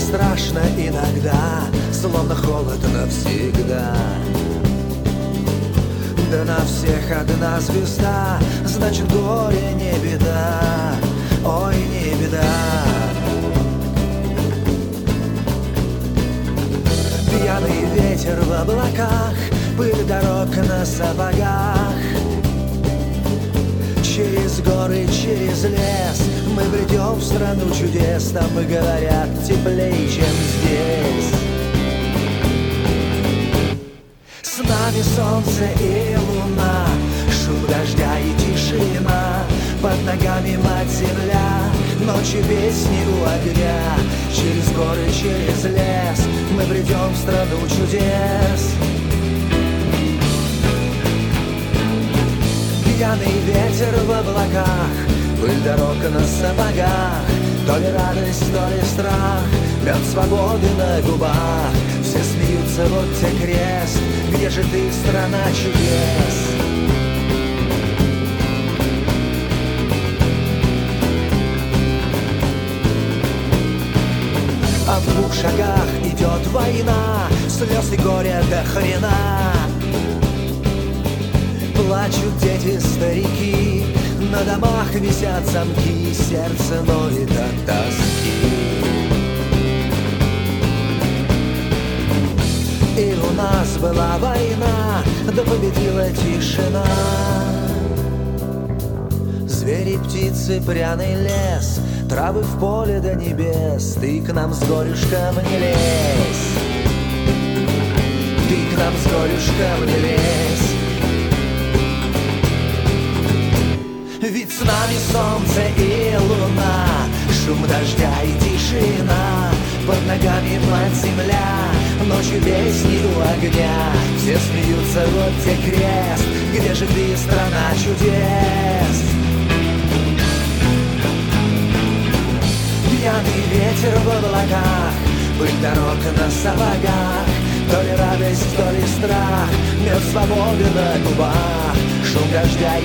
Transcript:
страшно иногда, словно холод навсегда. Да на всех одна звезда, значит горе не беда, ой, не беда. Пьяный ветер в облаках, пыль дорог на сапогах. Через горы, через лес мы бредем в страну чудес. Там, говорят, теплее, чем здесь. С нами солнце и луна, шум дождя и тишина. Под ногами мать-земля, ночью песни у огня. Через горы, через лес мы бредем в страну чудес. Пьяный ветер в облаках, пыль дорог на сапогах. То ли радость, то ли страх, мед свободы на губах. Все смеются, вот тебе крест, где же ты, страна чудес? А в 2 шагах идет война, слез и горя до хрена. Плачут дети, старики, на домах висят замки, сердце ноет от тоски. И у нас была война, да победила тишина. Звери, птицы, пряный лес, травы в поле до небес. Ты к нам с горюшком не лезь, ты к нам с горюшком не лезь. Ведь с нами солнце и луна, шум дождя и тишина. Под ногами мать-земля, ночью песни у огня. Все смеются, вот тебе крест, где же ты, страна чудес? Пьяный ветер в облаках, пыль дорог на сапогах. То ли радость, то ли страх, мед свободы на губах. Шум дождя и